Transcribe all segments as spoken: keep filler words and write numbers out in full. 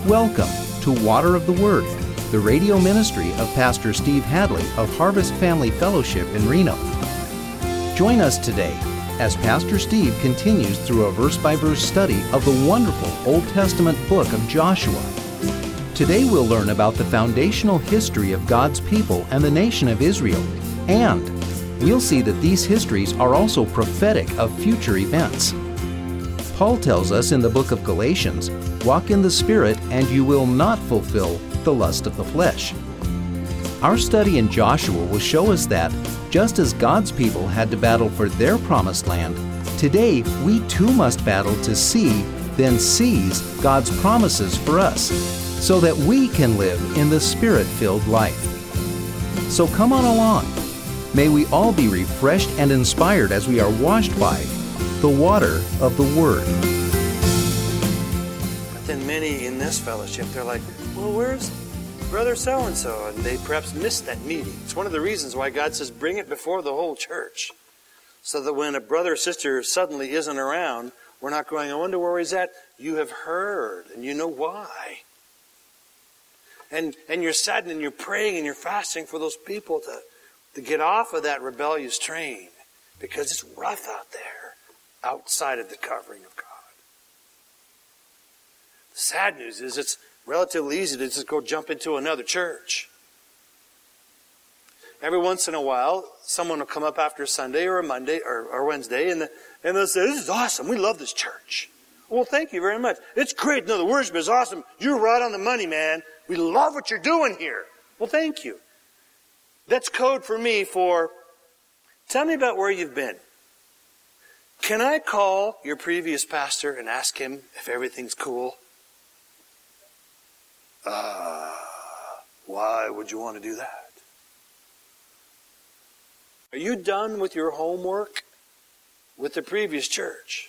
Welcome to Water of the Word, the radio ministry of Pastor Steve Hadley of Harvest Family Fellowship in Reno. Join us today as Pastor Steve continues through a verse-by-verse study of the wonderful Old Testament book of Joshua. Today we'll learn about the foundational history of God's people and the nation of Israel, and we'll see that these histories are also prophetic of future events. Paul tells us in the book of Galatians, "Walk in the Spirit, and you will not fulfill the lust of the flesh." Our study in Joshua will show us that, just as God's people had to battle for their promised land, today we too must battle to see, then seize God's promises for us, so that we can live in the Spirit-filled life. So come on along. May we all be refreshed and inspired as we are washed by the water of the Word. But then many in this fellowship, they're like, well, where's Brother so-and-so? And they perhaps missed that meeting. It's one of the reasons why God says, bring it before the whole church. So that when a brother or sister suddenly isn't around, we're not going, I wonder where he's at. You have heard, and you know why. And and you're saddened, and you're praying, and you're fasting for those people to, to get off of that rebellious train. Because it's rough out there, outside of the covering of God. The sad news is it's relatively easy to just go jump into another church. Every once in a while, someone will come up after Sunday or a Monday or, or Wednesday, and, the, and they'll say, this is awesome. We love this church. Well, thank you very much. It's great. No, the worship is awesome. You're right on the money, man. We love what you're doing here. Well, thank you. That's code for me for, tell me about where you've been. Can I call your previous pastor and ask him if everything's cool? Uh, why would you want to do that? Are you done with your homework with the previous church?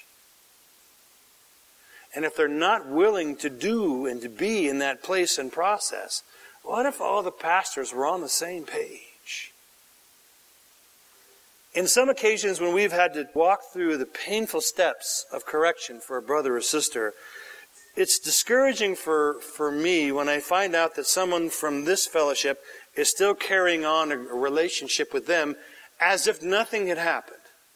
And if they're not willing to do and to be in that place and process, what if all the pastors were on the same page? In some occasions when we've had to walk through the painful steps of correction for a brother or sister, it's discouraging for, for me when I find out that someone from this fellowship is still carrying on a, a relationship with them as if nothing had happened.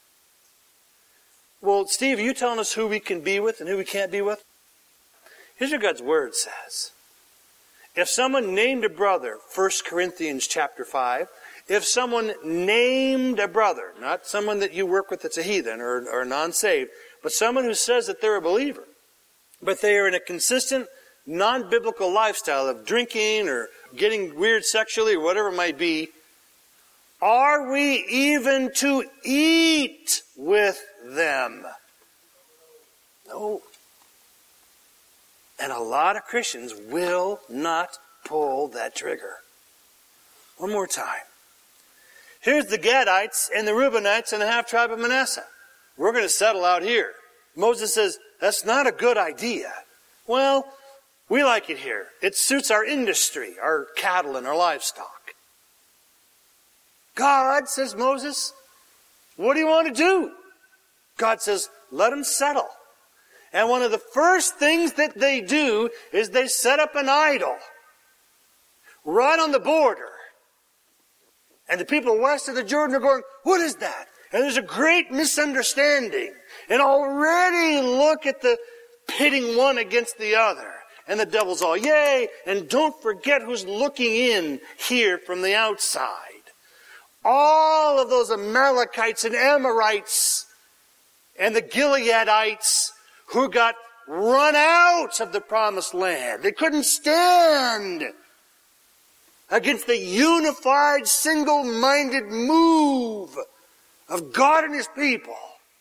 Well, Steve, are you telling us who we can be with and who we can't be with? Here's what God's Word says. If someone named a brother, First Corinthians chapter five, if someone named a brother, not someone that you work with that's a heathen or, or non-saved, but someone who says that they're a believer, but they are in a consistent, non-biblical lifestyle of drinking or getting weird sexually or whatever it might be, are we even to eat with them? No. And a lot of Christians will not pull that trigger. One more time. Here's the Gadites and the Reubenites and the half-tribe of Manasseh. We're going to settle out here. Moses says, that's not a good idea. Well, we like it here. It suits our industry, our cattle and our livestock. God, says Moses, what do you want to do? God says, let them settle. And one of the first things that they do is they set up an idol right on the border. And the people west of the Jordan are going, what is that? And there's a great misunderstanding. And already look at the pitting one against the other. And the devil's all, yay! And don't forget who's looking in here from the outside. All of those Amalekites and Amorites and the Gileadites who got run out of the promised land. They couldn't stand against the unified, single-minded move of God and His people.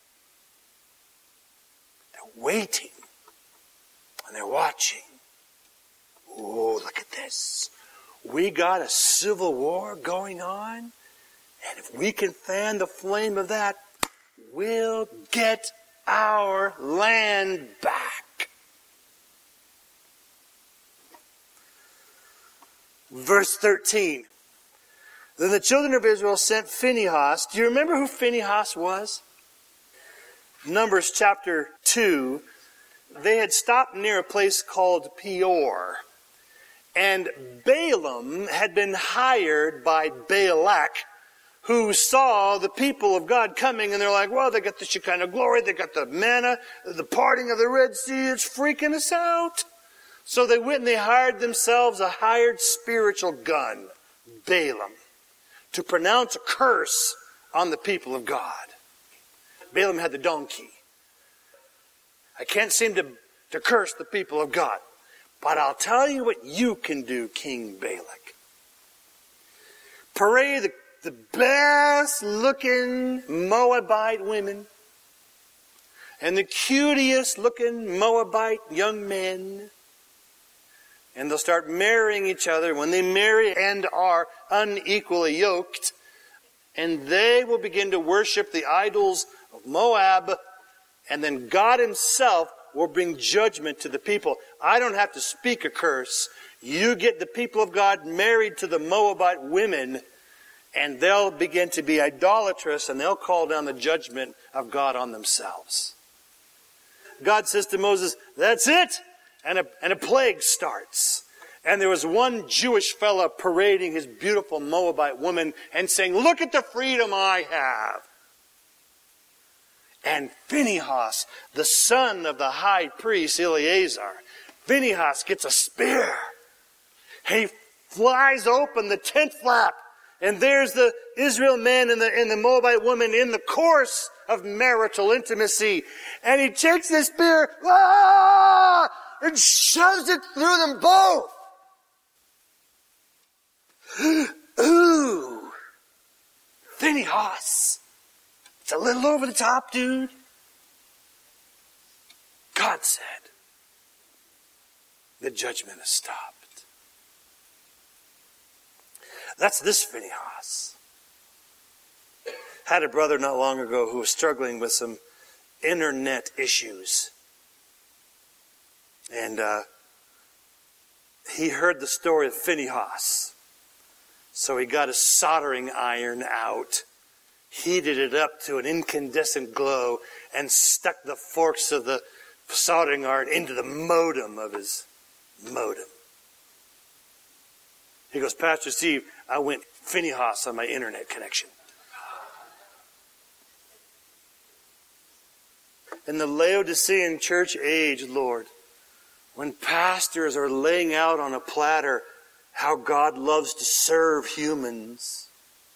They're waiting and they're watching. Oh, look at this. We got a civil war going on, and if we can fan the flame of that, we'll get our land back. Verse thirteen. Then the children of Israel sent Phinehas. Do you remember who Phinehas was? Numbers chapter two, they had stopped near a place called Peor. And Balaam had been hired by Balak, who saw the people of God coming, and they're like, well, they got the Shekinah glory, they got the manna, the parting of the Red Sea, it's freaking us out. So they went and they hired themselves a hired spiritual gun, Balaam, to pronounce a curse on the people of God. Balaam had the donkey. I can't seem to, to curse the people of God. But I'll tell you what you can do, King Balak. Parade the, the best looking Moabite women and the cutest looking Moabite young men. And they'll start marrying each other. When they marry and are unequally yoked, and they will begin to worship the idols of Moab, and then God himself will bring judgment to the people. I don't have to speak a curse. You get the people of God married to the Moabite women, and they'll begin to be idolatrous, and they'll call down the judgment of God on themselves. God says to Moses, that's it! And a, and a plague starts. And there was one Jewish fella parading his beautiful Moabite woman and saying, look at the freedom I have. And Phinehas, the son of the high priest Eleazar, Phinehas gets a spear. He flies open the tent flap, and there's the Israel man and the, and the Moabite woman in the course of marital intimacy. And he takes the spear, ah, and shoves it through them both. Ooh, Phinehas. It's a little over the top, dude. God said, the judgment has stopped. That's this Phinehas. Had a brother not long ago who was struggling with some internet issues. And uh, he heard the story of Phinehas. So he got a soldering iron out, heated it up to an incandescent glow, and stuck the forks of the soldering iron into the modem of his modem. He goes, Pastor Steve, I went Phinehas on my internet connection. In the Laodicean church age, Lord, when pastors are laying out on a platter how God loves to serve humans,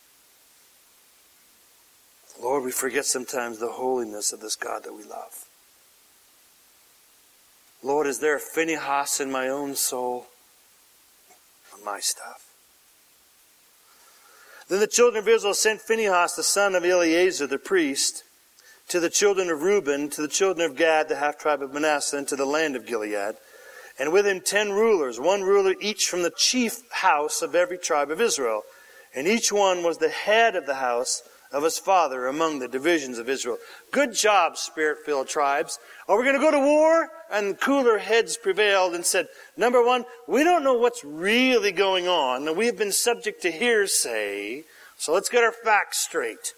Lord, we forget sometimes the holiness of this God that we love. Lord, is there a Phinehas in my own soul? On my stuff. Then the children of Israel sent Phinehas, the son of Eleazar, the priest, to the children of Reuben, to the children of Gad, the half-tribe of Manasseh, and to the land of Gilead. And with him ten rulers, one ruler each from the chief house of every tribe of Israel. And each one was the head of the house of his father among the divisions of Israel. Good job, Spirit-filled tribes. Are we going to go to war? And cooler heads prevailed and said, number one, we don't know what's really going on, and we've been subject to hearsay, so let's get our facts straight.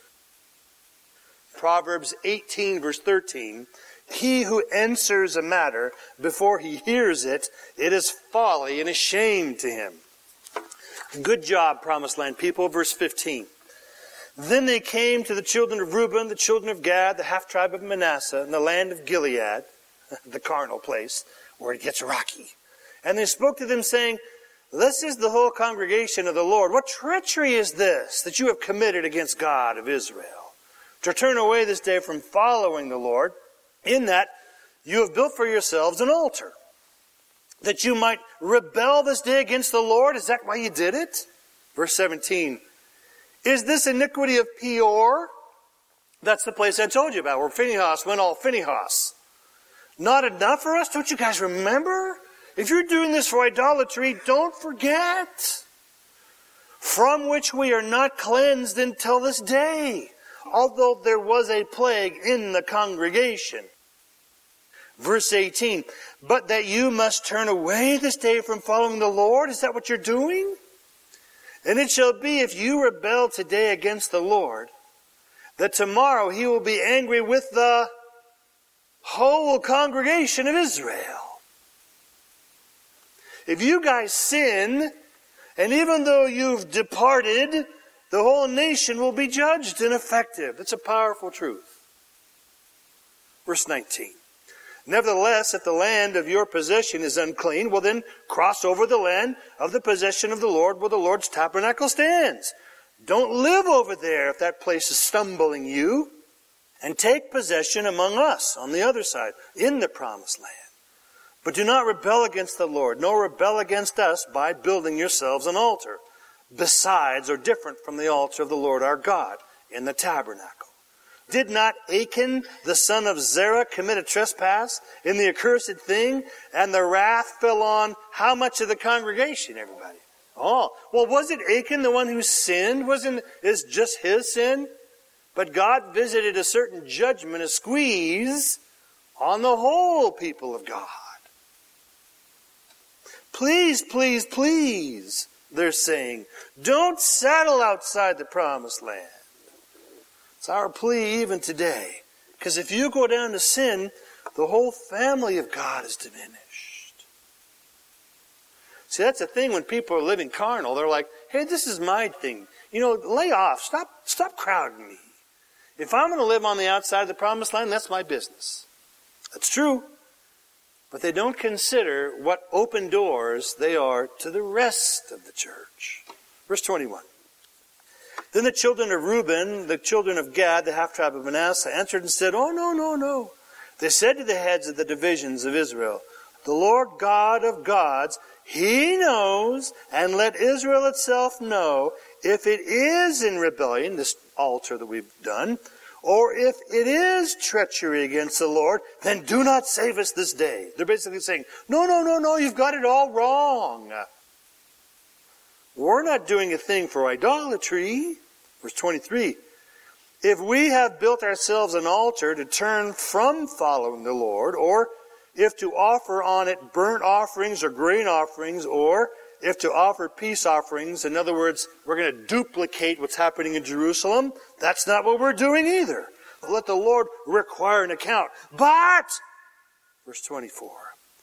Proverbs eighteen, verse thirteen, he who answers a matter before he hears it, it is folly and a shame to him. Good job, Promised Land people. Verse fifteen. Then they came to the children of Reuben, the children of Gad, the half-tribe of Manasseh, and the land of Gilead, the carnal place, where it gets rocky. And they spoke to them, saying, this is the whole congregation of the Lord. What treachery is this that you have committed against God of Israel? To turn away this day from following the Lord, in that you have built for yourselves an altar, that you might rebel this day against the Lord. Is that why you did it? Verse seventeen. Is this iniquity of Peor? That's the place I told you about, where Phinehas went all Phinehas. Not enough for us? Don't you guys remember? If you're doing this for idolatry, don't forget. From which we are not cleansed until this day, although there was a plague in the congregation. Verse eighteen, but that you must turn away this day from following the Lord? Is that what you're doing? And it shall be, if you rebel today against the Lord, that tomorrow he will be angry with the whole congregation of Israel. If you guys sin, and even though you've departed, the whole nation will be judged ineffective. It's a powerful truth. Verse nineteen. Nevertheless, if the land of your possession is unclean, well then cross over the land of the possession of the Lord where the Lord's tabernacle stands. Don't live over there if that place is stumbling you. And take possession among us on the other side, in the promised land. But do not rebel against the Lord, nor rebel against us by building yourselves an altar, besides or different from the altar of the Lord our God in the tabernacle. Did not Achan, the son of Zerah, commit a trespass in the accursed thing, and the wrath fell on how much of the congregation, everybody? Oh, well, was it Achan the one who sinned? Wasn't it just his sin? But God visited a certain judgment, a squeeze, on the whole people of God. Please, please, please, they're saying, don't settle outside the promised land. It's our plea even today. Because if you go down to sin, the whole family of God is diminished. See, that's the thing when people are living carnal. They're like, hey, this is my thing. You know, lay off. Stop, stop crowding me. If I'm going to live on the outside of the promised land, that's my business. That's true. But they don't consider what open doors they are to the rest of the church. Verse twenty-one. Then the children of Reuben, the children of Gad, the half-tribe of Manasseh, answered and said, oh, no, no, no. They said to the heads of the divisions of Israel, the Lord God of gods, He knows, and let Israel itself know, if it is in rebellion, this altar that we've done, or if it is treachery against the Lord, then do not save us this day. They're basically saying, no, no, no, no, you've got it all wrong. We're not doing a thing for idolatry. Verse twenty-three. If we have built ourselves an altar to turn from following the Lord, or if to offer on it burnt offerings or grain offerings, or if to offer peace offerings, in other words, we're going to duplicate what's happening in Jerusalem, that's not what we're doing either. Let the Lord require an account. But, verse twenty-four,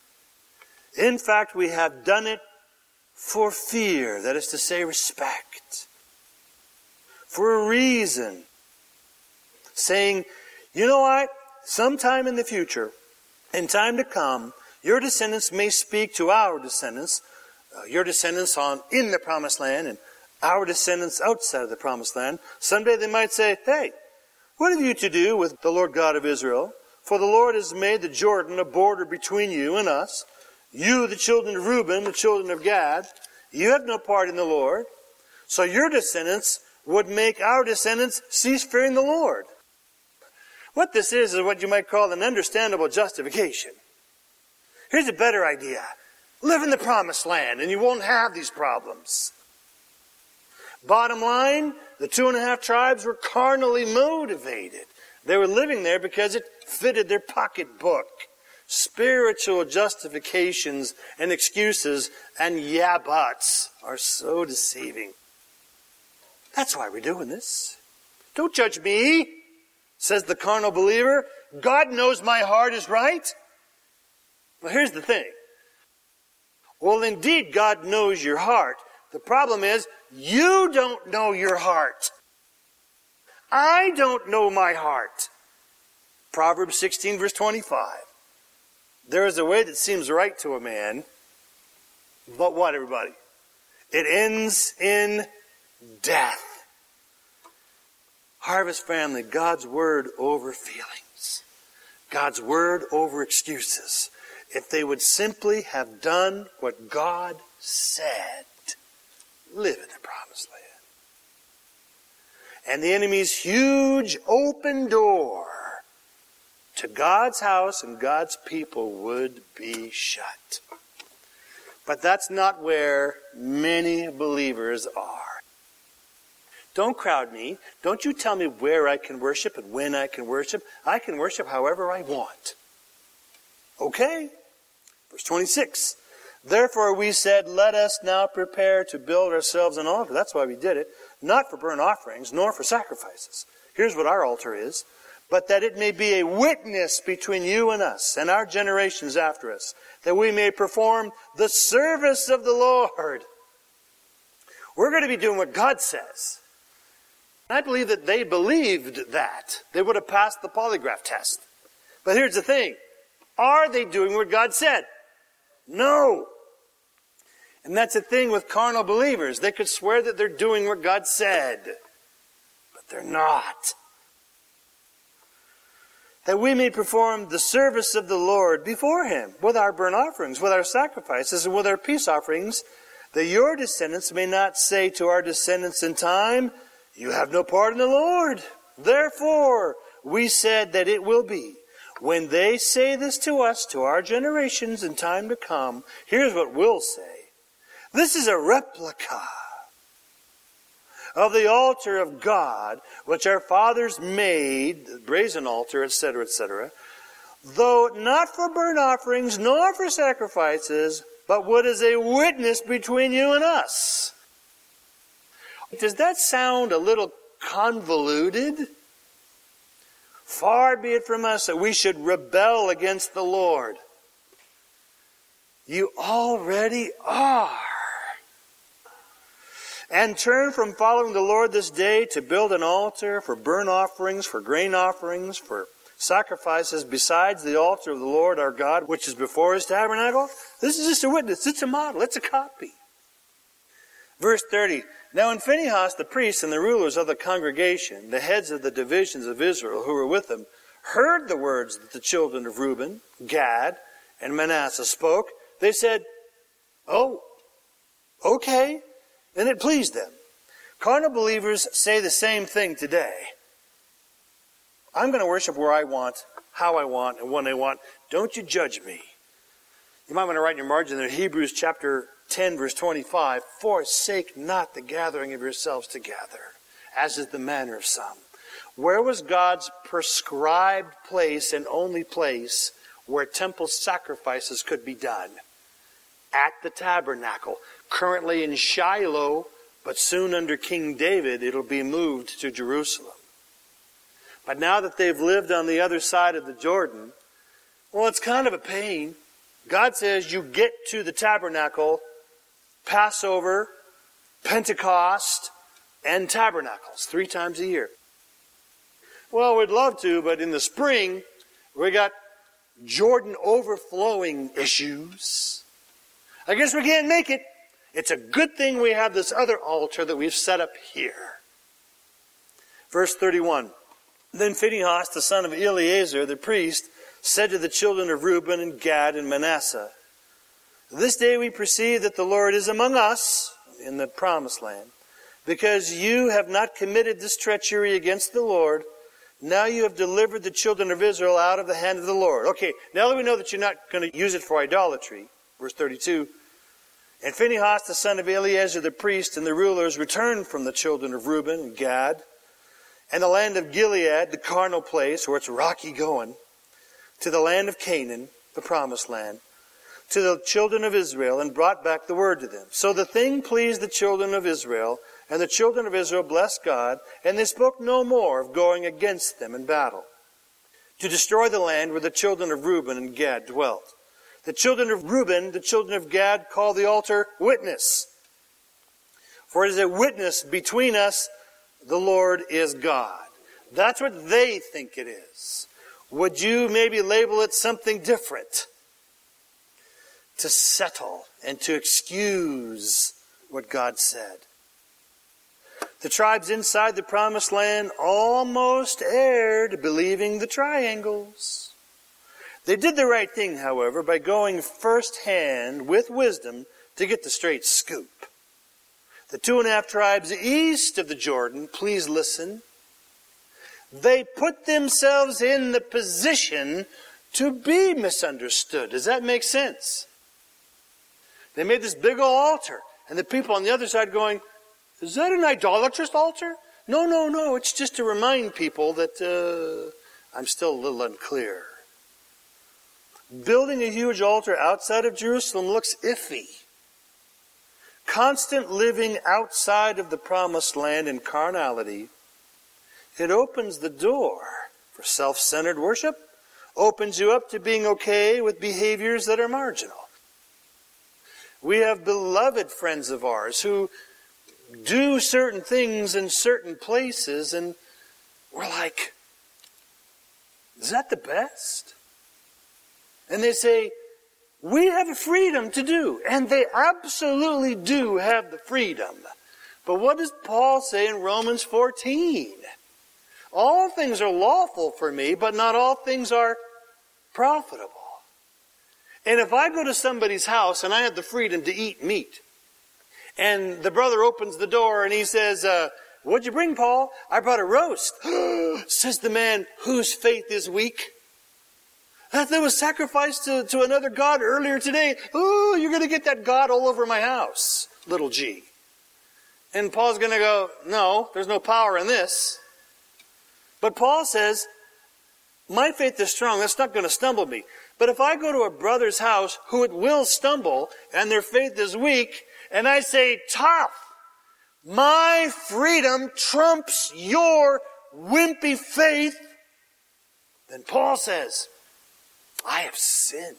in fact, we have done it for fear, that is to say, respect, for a reason, saying, you know what, sometime in the future, in time to come, your descendants may speak to our descendants, uh, your descendants on in the promised land, and our descendants outside of the promised land. Someday they might say, hey, what have you to do with the Lord God of Israel? For the Lord has made the Jordan a border between you and us. You, the children of Reuben, the children of Gad, you have no part in the Lord. So your descendants would make our descendants cease fearing the Lord. What this is is what you might call an understandable justification. Here's a better idea. Live in the promised land and you won't have these problems. Bottom line, the two and a half tribes were carnally motivated. They were living there because it fitted their pocketbook. Spiritual justifications and excuses and yeah buts are so deceiving. That's why we're doing this. Don't judge me, says the carnal believer. God knows my heart is right. Well, here's the thing. Well, indeed, God knows your heart. The problem is, you don't know your heart. I don't know my heart. Proverbs sixteen, verse twenty-five. There is a way that seems right to a man, but what, everybody? It ends in death. Harvest family, God's word over feelings. God's word over excuses. If they would simply have done what God said, live in the promised land. And the enemy's huge open door to God's house and God's people would be shut. But that's not where many believers are. Don't crowd me. Don't you tell me where I can worship and when I can worship. I can worship however I want. Okay. Verse twenty-six. Therefore we said, let us now prepare to build ourselves an altar. That's why we did it. Not for burnt offerings, nor for sacrifices. Here's what our altar is. but that it may be a witness between you and us and our generations after us, that we may perform the service of the Lord. We're going to be doing what God says. I believe that they believed that. They would have passed the polygraph test. But here's the thing. Are they doing what God said? No. And that's the thing with carnal believers. They could swear that they're doing what God said, but they're not. That we may perform the service of the Lord before Him, with our burnt offerings, with our sacrifices, and with our peace offerings, that your descendants may not say to our descendants in time, you have no part in the Lord. Therefore, we said that it will be, when they say this to us, to our generations in time to come, here's what we'll say. This is a replica of the altar of God, which our fathers made, the brazen altar, et cetera, et cetera, though not for burnt offerings, nor for sacrifices, but what is a witness between you and us. Does that sound a little convoluted? Far be it from us that we should rebel against the Lord. You already are. And turn from following the Lord this day to build an altar for burnt offerings, for grain offerings, for sacrifices besides the altar of the Lord our God, which is before His tabernacle. This is just a witness. It's a model. It's a copy. Verse thirty. Now when Phinehas the priest and the rulers of the congregation, the heads of the divisions of Israel who were with them, heard the words that the children of Reuben, Gad, and Manasseh spoke, they said, oh, okay. And it pleased them. Carnal believers say the same thing today. I'm going to worship where I want, how I want, and when I want. Don't you judge me. You might want to write in your margin there, Hebrews chapter ten, verse twenty-five, forsake not the gathering of yourselves together, as is the manner of some. Where was God's prescribed place and only place where temple sacrifices could be done? At the tabernacle. Currently in Shiloh, but soon under King David, it'll be moved to Jerusalem. But now that they've lived on the other side of the Jordan, well, it's kind of a pain. God says you get to the tabernacle, Passover, Pentecost, and tabernacles three times a year. Well, we'd love to, but in the spring, we got Jordan overflowing issues. I guess we can't make it. It's a good thing we have this other altar that we've set up here. Verse thirty-one. Then Phinehas, the son of Eleazar, the priest, said to the children of Reuben and Gad and Manasseh, this day we perceive that the Lord is among us in the promised land, because you have not committed this treachery against the Lord. Now you have delivered the children of Israel out of the hand of the Lord. Okay, now that we know that you're not going to use it for idolatry, verse thirty-two, and Phinehas, the son of Eleazar, the priest, and the rulers returned from the children of Reuben and Gad, and the land of Gilead, the carnal place, where it's rocky going, to the land of Canaan, the promised land, to the children of Israel, and brought back the word to them. So the thing pleased the children of Israel, and the children of Israel blessed God, and they spoke no more of going against them in battle, to destroy the land where the children of Reuben and Gad dwelt. The children of Reuben, the children of Gad, call the altar witness. For it is a witness between us, the Lord is God. That's what they think it is. Would you maybe label it something different? To settle and to excuse what God said. The tribes inside the promised land almost erred, believing the triangles. They did the right thing, however, by going firsthand with wisdom to get the straight scoop. The two and a half tribes east of the Jordan, please listen, they put themselves in the position to be misunderstood. Does that make sense? They made this big old altar, and the people on the other side going, is that an idolatrous altar? No, no, no, it's just to remind people that uh, I'm still a little unclear. Building a huge altar outside of Jerusalem looks iffy. Constant living outside of the promised land in carnality, it opens the door For self-centered worship opens you up to being okay with behaviors that are marginal. We have beloved friends of ours who do certain things in certain places, and we're like, is that the best? And they say, we have a freedom to do. And they absolutely do have the freedom. But what does Paul say in Romans fourteen? All things are lawful for me, but not all things are profitable. And if I go to somebody's house and I have the freedom to eat meat, and the brother opens the door and he says, uh, what'd you bring, Paul? I brought a roast. Says the man whose faith is weak. That was sacrificed to, to another god earlier today. Oh, you're going to get that god all over my house, little g. And Paul's going to go, no, there's no power in this. But Paul says, my faith is strong. That's not going to stumble me. But if I go to a brother's house who it will stumble and their faith is weak, and I say, tough, my freedom trumps your wimpy faith, then Paul says, I have sinned.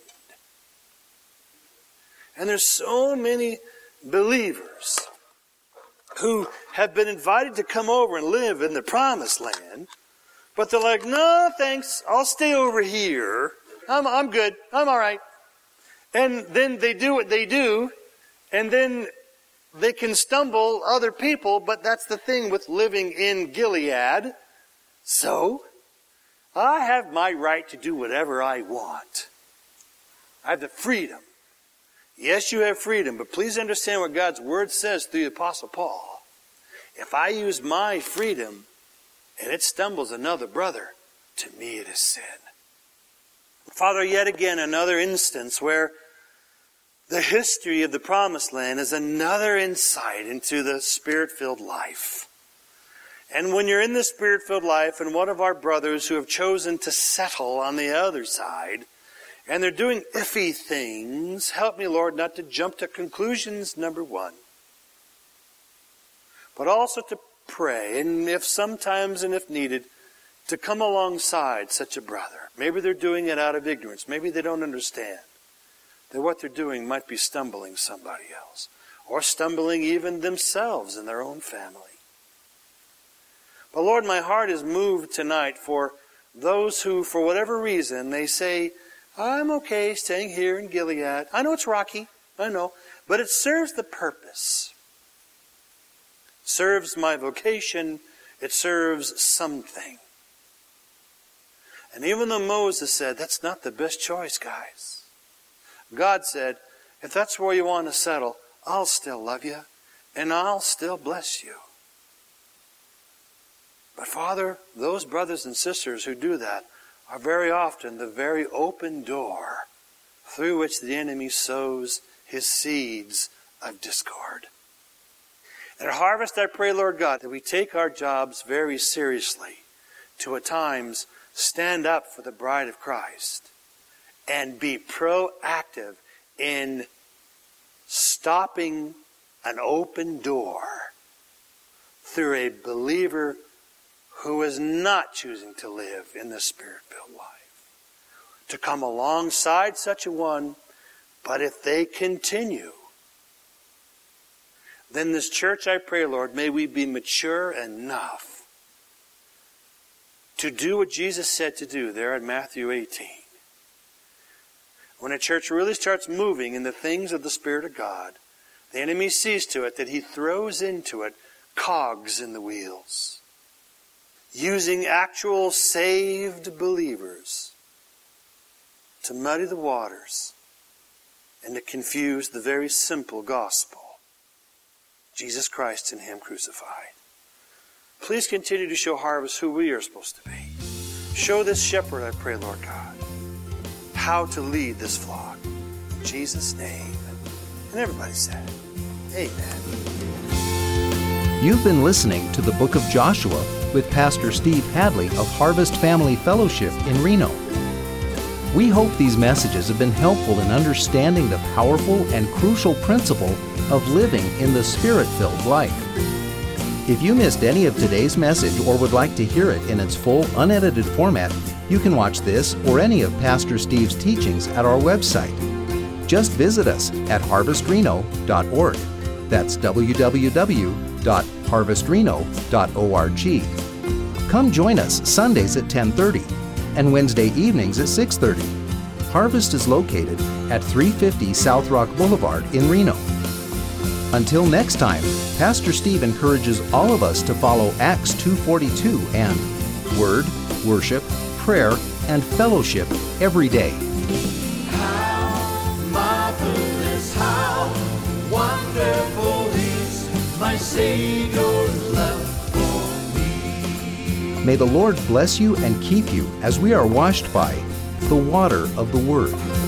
And there's so many believers who have been invited to come over and live in the promised land, but they're like, no, thanks, I'll stay over here. I'm, I'm good. I'm all right. And then they do what they do, and then they can stumble other people, but that's the thing with living in Gilead. So, I have my right to do whatever I want. I have the freedom. Yes, you have freedom, but please understand what God's Word says through the Apostle Paul. If I use my freedom and it stumbles another brother, to me it is sin. Father, yet again another instance where the history of the Promised Land is another insight into the Spirit-filled life. And when you're in the Spirit-filled life and one of our brothers who have chosen to settle on the other side, and they're doing iffy things, help me, Lord, not to jump to conclusions, number one, but also to pray, and if sometimes and if needed, to come alongside such a brother. Maybe they're doing it out of ignorance. Maybe they don't understand that what they're doing might be stumbling somebody else, or stumbling even themselves in their own family. But Lord, my heart is moved tonight for those who, for whatever reason, they say, I'm okay staying here in Gilead. I know it's rocky, I know, but it serves the purpose. It serves my vocation. It serves something. And even though Moses said, that's not the best choice, guys, God said, if that's where you want to settle, I'll still love you, and I'll still bless you. But Father, those brothers and sisters who do that are very often the very open door through which the enemy sows his seeds of discord. And at Harvest, I pray, Lord God, that we take our jobs very seriously to at times stand up for the bride of Christ and be proactive in stopping an open door through a believer who is not choosing to live in the Spirit-filled life. To come alongside such a one, but if they continue, then this church, I pray, Lord, may we be mature enough to do what Jesus said to do there in Matthew eighteen. When a church really starts moving in the things of the Spirit of God, the enemy sees to it that he throws into it cogs in the wheels, using actual saved believers to muddy the waters and to confuse the very simple gospel, Jesus Christ and Him crucified. Please continue to show Harvest who we are supposed to be. Show this shepherd, I pray, Lord God, how to lead this flock. In Jesus' name. And everybody said, amen. You've been listening to the Book of Joshua with Pastor Steve Hadley of Harvest Family Fellowship in Reno. We hope these messages have been helpful in understanding the powerful and crucial principle of living in the Spirit-filled life. If you missed any of today's message or would like to hear it in its full, unedited format, you can watch this or any of Pastor Steve's teachings at our website. Just visit us at harvest reno dot org. That's w w w dot harvest reno dot org. Come join us Sundays at ten thirty and Wednesday evenings at six thirty. Harvest is located at three fifty South Rock Boulevard in Reno. Until next time, Pastor Steve encourages all of us to follow Acts two forty-two and Word, Worship, Prayer, and Fellowship every day. How marvelous, how wonderful is my Savior's love for me. May the Lord bless you and keep you as we are washed by the water of the Word.